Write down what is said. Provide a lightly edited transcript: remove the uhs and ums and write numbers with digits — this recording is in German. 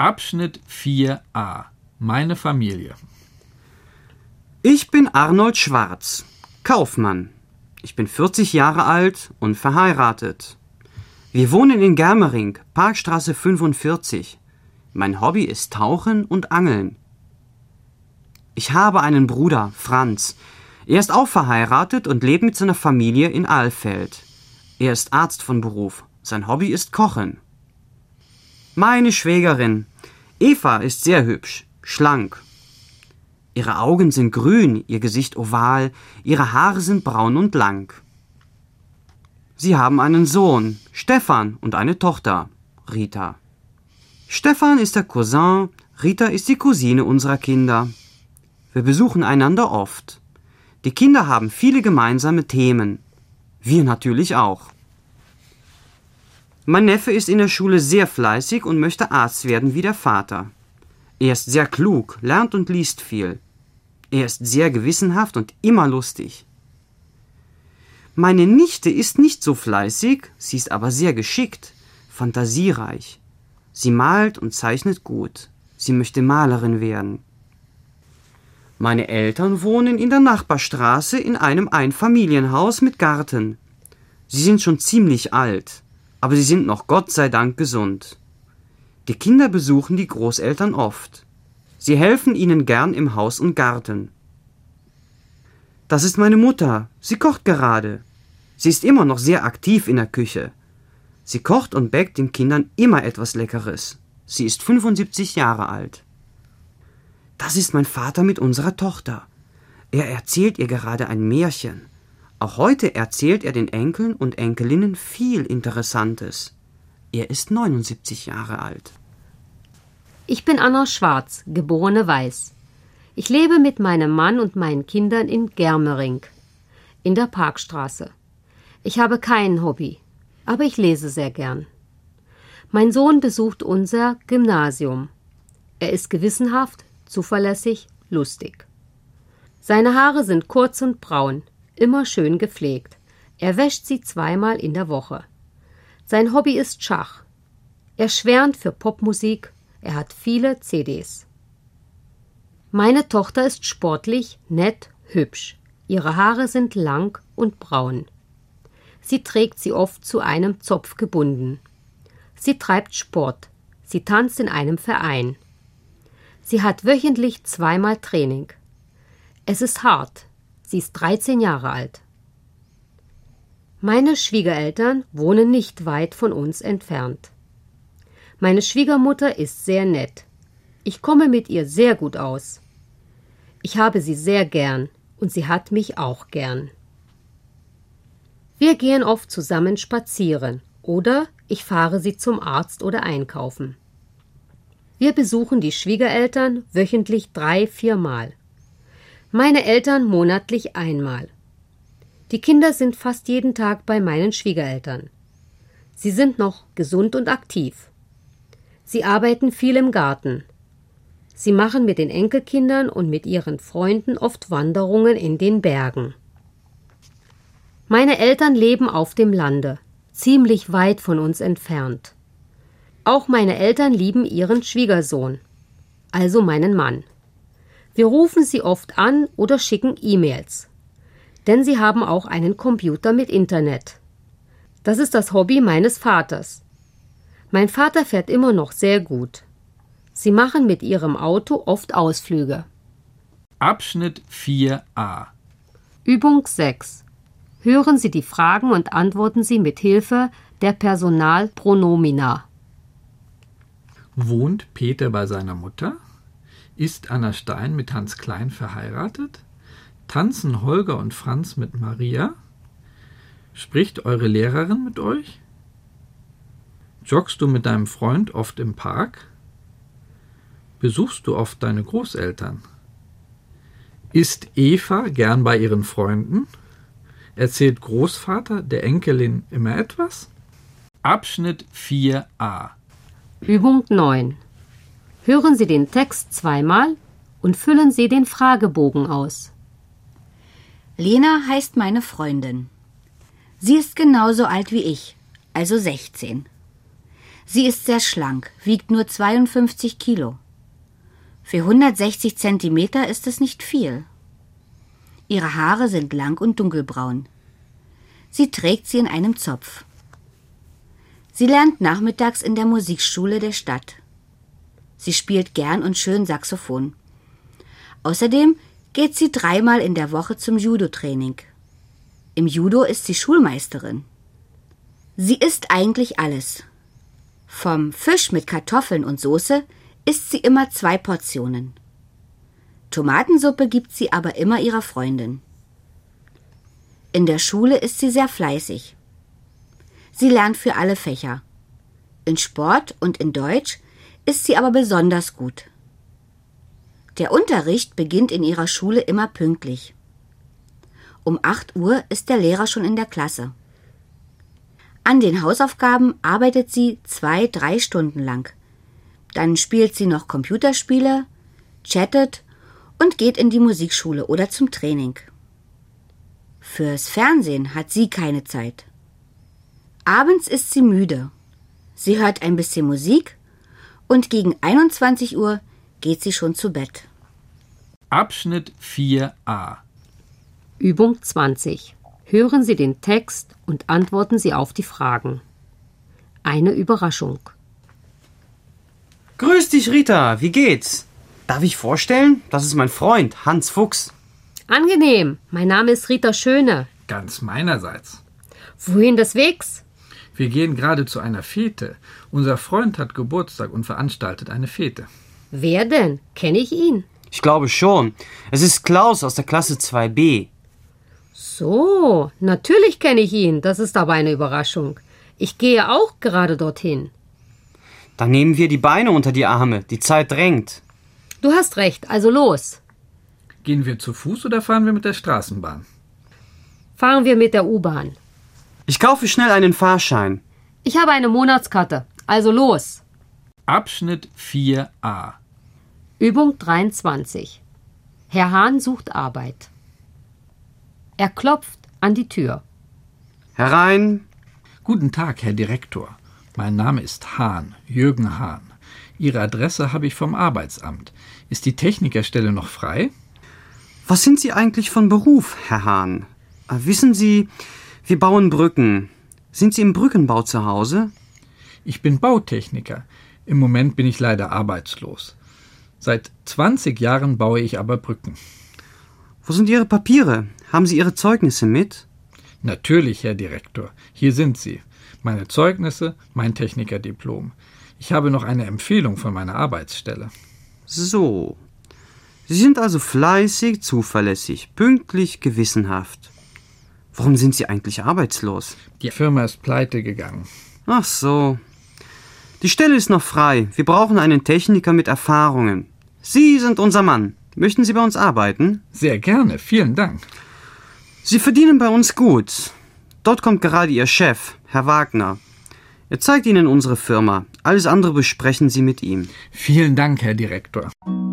Abschnitt 4a. Meine Familie. Ich bin Arnold Schwarz, Kaufmann. Ich bin 40 Jahre alt und verheiratet. Wir wohnen in Germering, Parkstraße 45. Mein Hobby ist Tauchen und Angeln. Ich habe einen Bruder, Franz. Er ist auch verheiratet und lebt mit seiner Familie in Alfeld. Er ist Arzt von Beruf. Sein Hobby ist Kochen. Meine Schwägerin, Eva, ist sehr hübsch, schlank. Ihre Augen sind grün, ihr Gesicht oval, ihre Haare sind braun und lang. Sie haben einen Sohn, Stefan, und eine Tochter, Rita. Stefan ist der Cousin, Rita ist die Cousine unserer Kinder. Wir besuchen einander oft. Die Kinder haben viele gemeinsame Themen. Wir natürlich auch. Mein Neffe ist in der Schule sehr fleißig und möchte Arzt werden wie der Vater. Er ist sehr klug, lernt und liest viel. Er ist sehr gewissenhaft und immer lustig. Meine Nichte ist nicht so fleißig, sie ist aber sehr geschickt, fantasiereich. Sie malt und zeichnet gut. Sie möchte Malerin werden. Meine Eltern wohnen in der Nachbarstraße in einem Einfamilienhaus mit Garten. Sie sind schon ziemlich alt, aber sie sind noch Gott sei Dank gesund. Die Kinder besuchen die Großeltern oft. Sie helfen ihnen gern im Haus und Garten. Das ist meine Mutter. Sie kocht gerade. Sie ist immer noch sehr aktiv in der Küche. Sie kocht und bäckt den Kindern immer etwas Leckeres. Sie ist 75 Jahre alt. Das ist mein Vater mit unserer Tochter. Er erzählt ihr gerade ein Märchen. Auch heute erzählt er den Enkeln und Enkelinnen viel Interessantes. Er ist 79 Jahre alt. Ich bin Anna Schwarz, geborene Weiß. Ich lebe mit meinem Mann und meinen Kindern in Germering, in der Parkstraße. Ich habe kein Hobby, aber ich lese sehr gern. Mein Sohn besucht unser Gymnasium. Er ist gewissenhaft, zuverlässig, lustig. Seine Haare sind kurz und braun, immer schön gepflegt. Er wäscht sie 2-mal in der Woche. Sein Hobby ist Schach. Er schwärmt für Popmusik, er hat viele CDs. Meine Tochter ist sportlich, nett, hübsch. Ihre Haare sind lang und braun. Sie trägt sie oft zu einem Zopf gebunden. Sie treibt Sport. Sie tanzt in einem Verein. Sie hat wöchentlich 2-mal Training. Es ist hart. Sie ist 13 Jahre alt. Meine Schwiegereltern wohnen nicht weit von uns entfernt. Meine Schwiegermutter ist sehr nett. Ich komme mit ihr sehr gut aus. Ich habe sie sehr gern und sie hat mich auch gern. Wir gehen oft zusammen spazieren oder ich fahre sie zum Arzt oder einkaufen. Wir besuchen die Schwiegereltern wöchentlich 3-4 Mal. Meine Eltern monatlich 1-mal. Die Kinder sind fast jeden Tag bei meinen Schwiegereltern. Sie sind noch gesund und aktiv. Sie arbeiten viel im Garten. Sie machen mit den Enkelkindern und mit ihren Freunden oft Wanderungen in den Bergen. Meine Eltern leben auf dem Lande, ziemlich weit von uns entfernt. Auch meine Eltern lieben ihren Schwiegersohn, also meinen Mann. Wir rufen sie oft an oder schicken E-Mails, denn sie haben auch einen Computer mit Internet. Das ist das Hobby meines Vaters. Mein Vater fährt immer noch sehr gut. Sie machen mit ihrem Auto oft Ausflüge. Abschnitt 4a. Übung 6. Hören Sie die Fragen und antworten Sie mit Hilfe der Personalpronomina. Wohnt Peter bei seiner Mutter? Ist Anna Stein mit Hans Klein verheiratet? Tanzen Holger und Franz mit Maria? Spricht eure Lehrerin mit euch? Joggst du mit deinem Freund oft im Park? Besuchst du oft deine Großeltern? Ist Eva gern bei ihren Freunden? Erzählt Großvater der Enkelin immer etwas? Abschnitt 4a. Übung 9. Hören Sie den Text 2-mal und füllen Sie den Fragebogen aus. Lena heißt meine Freundin. Sie ist genauso alt wie ich, also 16. Sie ist sehr schlank, wiegt nur 52 Kilo. Für 160 Zentimeter ist es nicht viel. Ihre Haare sind lang und dunkelbraun. Sie trägt sie in einem Zopf. Sie lernt nachmittags in der Musikschule der Stadt. Sie spielt gern und schön Saxophon. Außerdem geht sie 3-mal in der Woche zum Judo-Training. Im Judo ist sie Schulmeisterin. Sie isst eigentlich alles. Vom Fisch mit Kartoffeln und Soße isst sie immer 2 Portionen. Tomatensuppe gibt sie aber immer ihrer Freundin. In der Schule ist sie sehr fleißig. Sie lernt für alle Fächer. In Sport und in Deutsch ist sie aber besonders gut. Der Unterricht beginnt in ihrer Schule immer pünktlich. Um 8 Uhr ist der Lehrer schon in der Klasse. An den Hausaufgaben arbeitet sie 2-3 Stunden lang. Dann spielt sie noch Computerspiele, chattet und geht in die Musikschule oder zum Training. Fürs Fernsehen hat sie keine Zeit. Abends ist sie müde. Sie hört ein bisschen Musik und gegen 21 Uhr geht sie schon zu Bett. Abschnitt 4a. Übung 20. Hören Sie den Text und antworten Sie auf die Fragen. Eine Überraschung. Grüß dich, Rita. Wie geht's? Darf ich vorstellen? Das ist mein Freund, Hans Fuchs. Angenehm, mein Name ist Rita Schöne. Ganz meinerseits. Wohin des Wegs? Wir gehen gerade zu einer Fete. Unser Freund hat Geburtstag und veranstaltet eine Fete. Wer denn? Kenne ich ihn? Ich glaube schon. Es ist Klaus aus der Klasse 2b. So, natürlich kenne ich ihn. Das ist aber eine Überraschung. Ich gehe auch gerade dorthin. Dann nehmen wir die Beine unter die Arme. Die Zeit drängt. Du hast recht, also los. Gehen wir zu Fuß oder fahren wir mit der Straßenbahn? Fahren wir mit der U-Bahn. Ich kaufe schnell einen Fahrschein. Ich habe eine Monatskarte, also los. Abschnitt 4a. Übung 23. Herr Hahn sucht Arbeit. Er klopft an die Tür. Herein. Guten Tag, Herr Direktor. Mein Name ist Hahn, Jürgen Hahn. Ihre Adresse habe ich vom Arbeitsamt. Ist die Technikerstelle noch frei? Was sind Sie eigentlich von Beruf, Herr Hahn? Wissen Sie, wir bauen Brücken. Sind Sie im Brückenbau zu Hause? Ich bin Bautechniker. Im Moment bin ich leider arbeitslos. Seit 20 Jahren baue ich aber Brücken. Wo sind Ihre Papiere? Haben Sie Ihre Zeugnisse mit? Natürlich, Herr Direktor. Hier sind sie. Meine Zeugnisse, mein Technikerdiplom. Ich habe noch eine Empfehlung von meiner Arbeitsstelle. So. Sie sind also fleißig, zuverlässig, pünktlich, gewissenhaft. Warum sind Sie eigentlich arbeitslos? Die Firma ist pleite gegangen. Ach so. Die Stelle ist noch frei. Wir brauchen einen Techniker mit Erfahrungen. Sie sind unser Mann. Möchten Sie bei uns arbeiten? Sehr gerne, vielen Dank. Sie verdienen bei uns gut. Dort kommt gerade Ihr Chef, Herr Wagner. Er zeigt Ihnen unsere Firma. Alles andere besprechen Sie mit ihm. Vielen Dank, Herr Direktor.